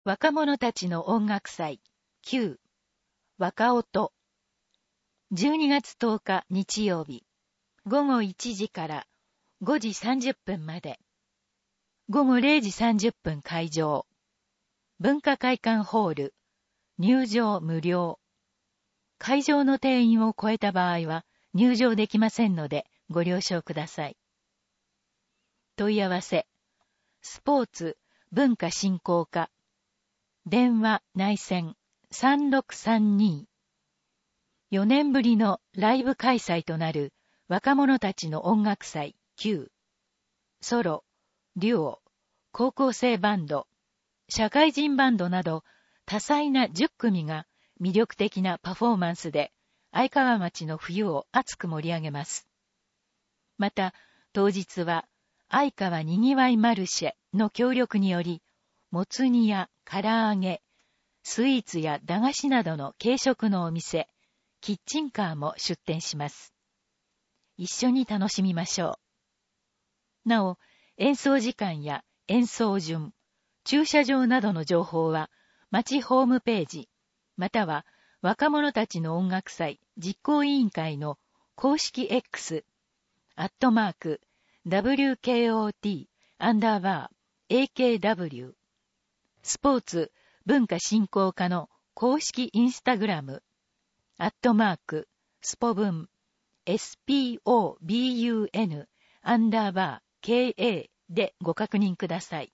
若者たちの音楽祭 Q 若音12月10日日曜日午後1時から5時30分まで午後0時30分開場文化会館ホール入場無料会場の定員を超えた場合は入場できませんのでご了承ください。問い合わせスポーツ文化振興課電話内線 3632 4年ぶりのライブ開催となる若者たちの音楽祭 Q ソロ、デュオ、高校生バンド、社会人バンドなど多彩な10組が魅力的なパフォーマンスで愛川町の冬を熱く盛り上げます。また当日は愛川にぎわいマルシェの協力によりもつ煮や唐揚げ、スイーツや駄菓子などの軽食のお店、キッチンカーも出店します。一緒に楽しみましょう。なお、演奏時間や演奏順、駐車場などの情報は、町ホームページ、または若者たちの音楽祭実行委員会の公式 X、@WKOT_AKW、スポーツ文化振興課の公式インスタグラム、スポブン、SPOBUN_KA でご確認ください。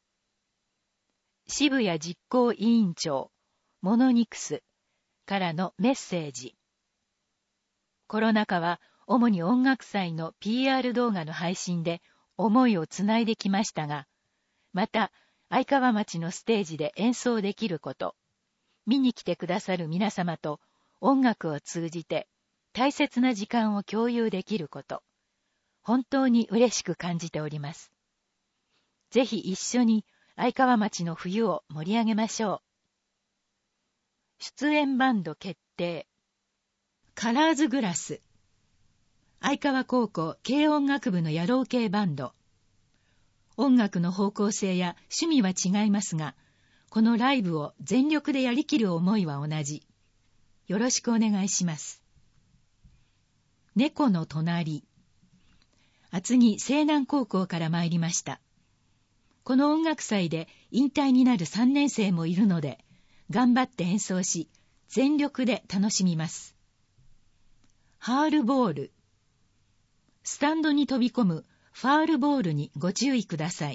渋谷実行委員長、モノニクスからのメッセージ。コロナ禍は主に音楽祭の PR 動画の配信で思いをつないできましたが、また、愛川町のステージで演奏できること、見に来てくださる皆様と音楽を通じて大切な時間を共有できること、本当に嬉しく感じております。ぜひ一緒に愛川町の冬を盛り上げましょう。出演バンド決定。カラーズグラス。愛川高校軽音楽部の野郎系バンド。音楽の方向性や趣味は違いますが、このライブを全力でやりきる思いは同じ。よろしくお願いします。猫の隣。厚木西南高校から参りました。この音楽祭で引退になる3年生もいるので、頑張って演奏し、全力で楽しみます。ハールボール。スタンドに飛び込むファールボールにご注意ください。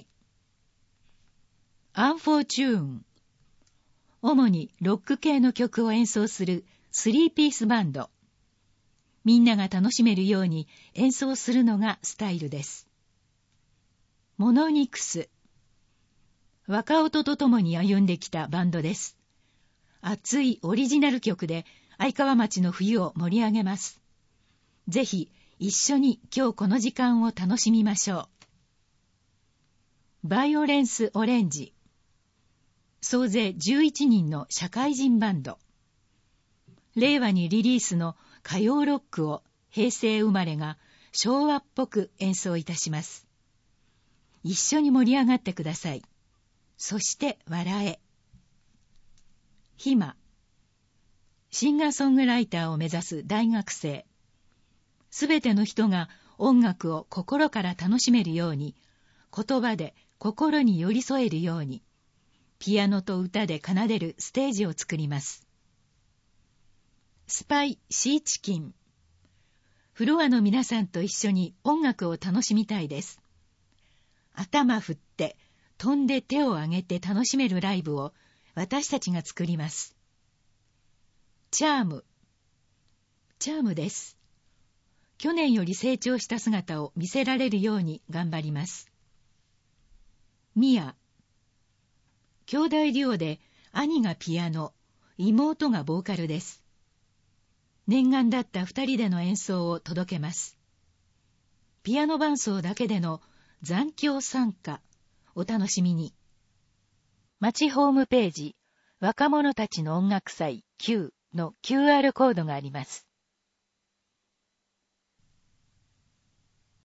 アンフォーチューン。主にロック系の曲を演奏する3ピースバンド。みんなが楽しめるように演奏するのがスタイルです。モノニクス。若音とともに歩んできたバンドです。熱いオリジナル曲で愛川町の冬を盛り上げます。ぜひ一緒に今日この時間を楽しみましょう。バイオレンスオレンジ。総勢11人の社会人バンド。令和にリリースの歌謡ロックを平成生まれが昭和っぽく演奏いたします。一緒に盛り上がってください。そして笑え。ひま。シンガーソングライターを目指す大学生。すべての人が音楽を心から楽しめるように、言葉で心に寄り添えるように、ピアノと歌で奏でるステージを作ります。スパイシーチキン。フロアの皆さんと一緒に音楽を楽しみたいです。頭振って、飛んで手を上げて楽しめるライブを私たちが作ります。チャーム。チャームです。去年より成長した姿を見せられるように頑張ります。ミア。兄弟デュオで兄がピアノ、妹がボーカルです。念願だった2人での演奏を届けます。ピアノ伴奏だけでの残響参加、お楽しみに。町ホームページ、若者たちの音楽祭 Q の QR コードがあります。